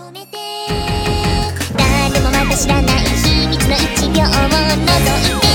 誰もまだ知らない秘密の1秒を覗いて